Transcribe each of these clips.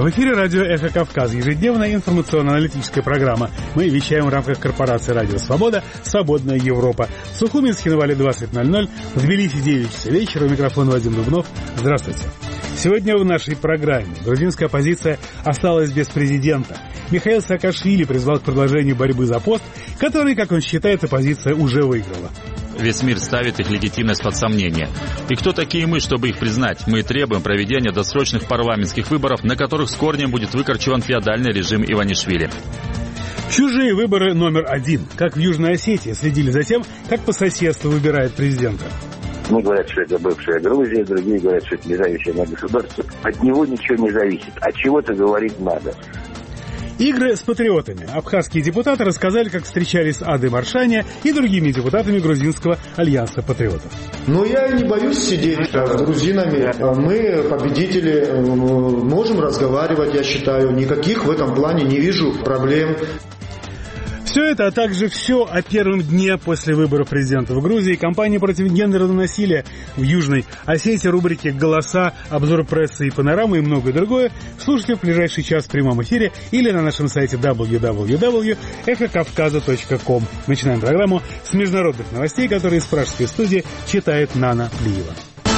В эфире радио «Эхо Кавказа», ежедневная информационно-аналитическая программа. Мы вещаем в рамках корпорации «Радио Свобода», «Свободная Европа». В Сухуми, Схинвале 20:00, в Тбилиси 9 часов вечера. У микрофона Вадим Дубнов. Здравствуйте. Сегодня в нашей программе грузинская оппозиция осталась без президента. Михаил Саакашвили призвал к продолжению борьбы за пост, который, как он считает, оппозиция уже выиграла. Весь мир ставит их легитимность под сомнение. И кто такие мы, чтобы их признать? Мы требуем проведения досрочных парламентских выборов, на которых с корнем будет выкорчеван феодальный режим Иванишвили. Чужие выборы номер 1. Как в Южной Осетии следили за тем, как по соседству выбирает президента. Одни говорят, что это бывшая Грузия, другие говорят, что это независимое государство. От него ничего не зависит, а чего-то говорить надо. Игры с патриотами. Абхазские депутаты рассказали, как встречались с Адой Маршаня и другими депутатами грузинского альянса патриотов. Но я не боюсь сидеть с грузинами. Мы, победители, можем разговаривать, я считаю. Никаких в этом плане не вижу проблем. Все это, а также все о первом дне после выборов президента в Грузии, кампании против гендерного насилия в Южной Осетии, рубрики «Голоса», обзор прессы и панорамы и многое другое слушайте в ближайший час в прямом эфире или на нашем сайте www.эхокавказа.ком. Начинаем программу с международных новостей, которые из пражской студии читает Нана Плиева.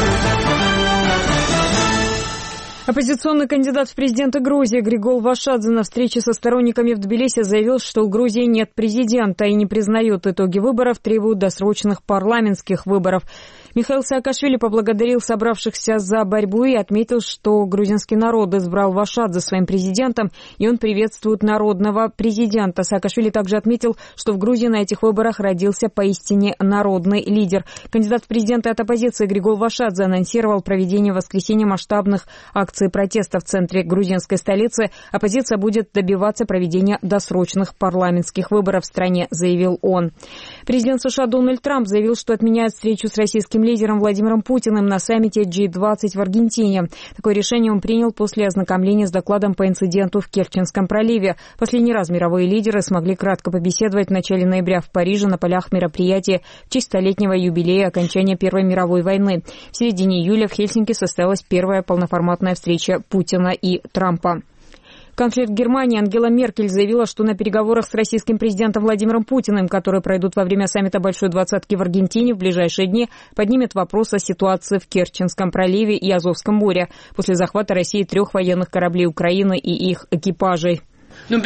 Оппозиционный кандидат в президенты Грузии Григол Вашадзе на встрече со сторонниками в Тбилиси заявил, что у Грузии нет президента и не признает итоги выборов, требует досрочных парламентских выборов. Михаил Саакашвили поблагодарил собравшихся за борьбу и отметил, что грузинский народ избрал Вашадзе своим президентом, и он приветствует народного президента. Саакашвили также отметил, что в Грузии на этих выборах родился поистине народный лидер. Кандидат в президенты от оппозиции Григол Вашадзе анонсировал проведение в воскресенье масштабных акций протеста в центре грузинской столицы. Оппозиция будет добиваться проведения досрочных парламентских выборов в стране, заявил он. Президент США Дональд Трамп заявил, что отменяет встречу с российским лидером Владимиром Путиным на саммите G20 в Аргентине. Такое решение он принял после ознакомления с докладом по инциденту в Керченском проливе. Последний раз мировые лидеры смогли кратко побеседовать в начале ноября в Париже на полях мероприятия в честь столетнего юбилея окончания Первой мировой войны. В середине июля в Хельсинки состоялась первая полноформатная встреча Путина и Трампа. Канцлер Германии Ангела Меркель заявила, что на переговорах с российским президентом Владимиром Путиным, которые пройдут во время саммита Большой Двадцатки в Аргентине в ближайшие дни, поднимет вопрос о ситуации в Керченском проливе и Азовском море после захвата России 3 военных кораблей Украины и их экипажей. Я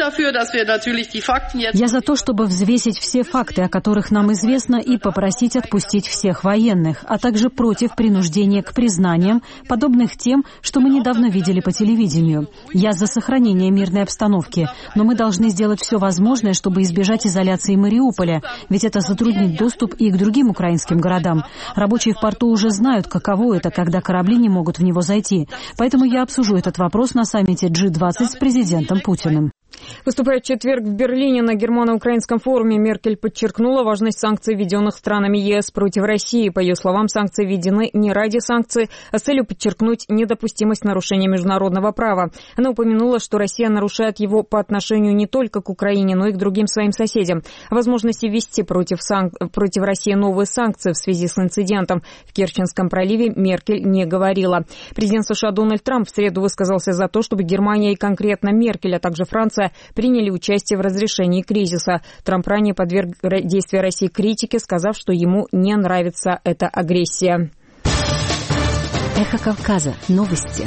за то, чтобы взвесить все факты, о которых нам известно, и попросить отпустить всех военных, а также против принуждения к признаниям, подобных тем, что мы недавно видели по телевидению. Я за сохранение мирной обстановки, но мы должны сделать все возможное, чтобы избежать изоляции Мариуполя, ведь это затруднит доступ и к другим украинским городам. Рабочие в порту уже знают, каково это, когда корабли не могут в него зайти. Поэтому я обсужу этот вопрос на саммите G20 с президентом Путиным. Выступая в четверг в Берлине на германо-украинском форуме, Меркель подчеркнула важность санкций, введенных странами ЕС против России. По ее словам, санкции введены не ради санкций, а с целью подчеркнуть недопустимость нарушения международного права. Она упомянула, что Россия нарушает его по отношению не только к Украине, но и к другим своим соседям. О возможности ввести против России новые санкции в связи с инцидентом в Керченском проливе Меркель не говорила. Президент США Дональд Трамп в среду высказался за то, чтобы Германия и конкретно Меркель, а также Франция приняли участие в разрешении кризиса. Трамп ранее подверг действия России критике, сказав, что ему не нравится эта агрессия. Эхо Кавказа. Новости.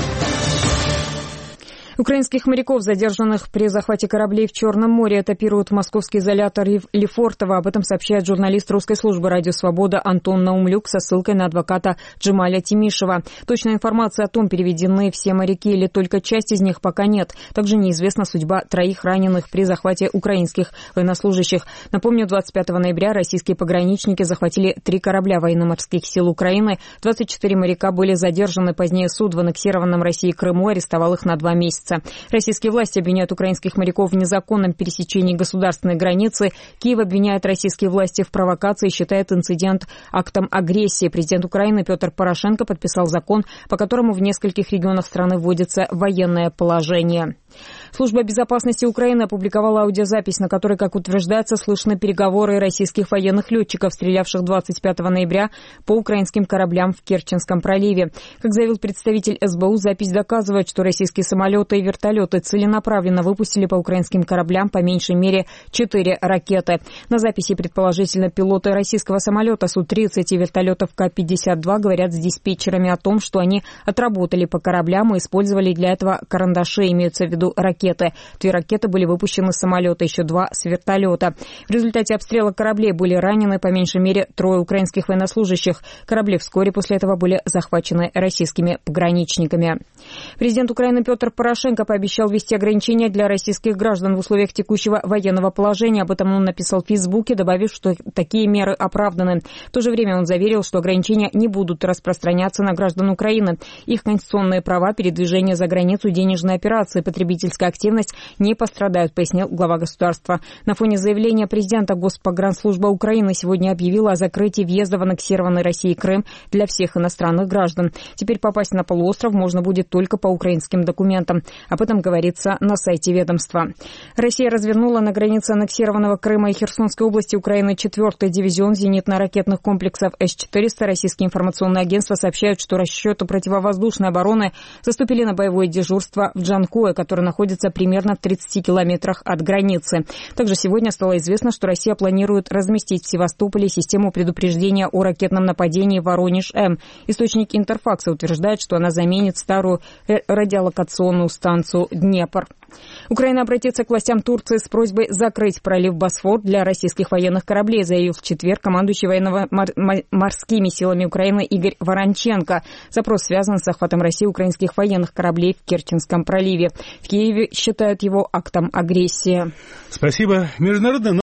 Украинских моряков, задержанных при захвате кораблей в Черном море, этапируют в московский изолятор Лефортово. Об этом сообщает журналист русской службы «Радио Свобода» Антон Наумлюк со ссылкой на адвоката Джемаля Тимишева. Точной информации о том, переведены все моряки или только часть из них, пока нет. Также неизвестна судьба 3 раненых при захвате украинских военнослужащих. Напомню, 25 ноября российские пограничники захватили 3 корабля военно-морских сил Украины. 24 моряка были задержаны. Позднее суд в аннексированном России Крыму арестовал их на 2 месяца. Российские власти обвиняют украинских моряков в незаконном пересечении государственной границы. Киев обвиняет российские власти в провокации и считает инцидент актом агрессии. Президент Украины Петр Порошенко подписал закон, по которому в нескольких регионах страны вводится военное положение. Служба безопасности Украины опубликовала аудиозапись, на которой, как утверждается, слышны переговоры российских военных летчиков, стрелявших 25 ноября по украинским кораблям в Керченском проливе. Как заявил представитель СБУ, запись доказывает, что российские самолеты свои вертолеты целенаправленно выпустили по украинским кораблям по меньшей мере 4 ракеты. На записи предположительно пилоты российского самолета Су-30 и вертолетов К-52 говорят с диспетчерами о том, что они отработали по кораблям и использовали для этого карандаши, имеются в виду ракеты. 2 ракеты были выпущены с самолета, еще 2 с вертолета. В результате обстрела кораблей были ранены по меньшей мере 3 украинских военнослужащих. Корабли вскоре после этого были захвачены российскими пограничниками. Президент Украины Петр Порошенко пообещал ввести ограничения для российских граждан в условиях текущего военного положения. Об этом он написал в Фейсбуке, добавив, что такие меры оправданы. В то же время он заверил, что ограничения не будут распространяться на граждан Украины. Их конституционные права, передвижение за границу, денежные операции, потребительская активность не пострадают, пояснил глава государства. На фоне заявления президента Госпогранслужба Украины сегодня объявила о закрытии въезда в аннексированный Россией Крым для всех иностранных граждан. Теперь попасть на полуостров можно будет только по украинским документам. Об этом говорится на сайте ведомства. Россия развернула на границе аннексированного Крыма и Херсонской области Украины 4-й дивизион зенитно-ракетных комплексов С-400. Российские информационные агентства сообщают, что расчеты противовоздушной обороны заступили на боевое дежурство в Джанкое, которое находится примерно в 30 километрах от границы. Также сегодня стало известно, что Россия планирует разместить в Севастополе систему предупреждения о ракетном нападении «Воронеж-М». Источник Интерфакса утверждает, что она заменит старую радиолокационную станцию «Днепр». Украина обратится к властям Турции с просьбой закрыть пролив Босфор для российских военных кораблей, заявил в четверг командующий военно-морскими силами Украины Игорь Воронченко. Запрос связан с захватом России украинских военных кораблей в Керченском проливе. В Киеве считают его актом агрессии. Спасибо. Международная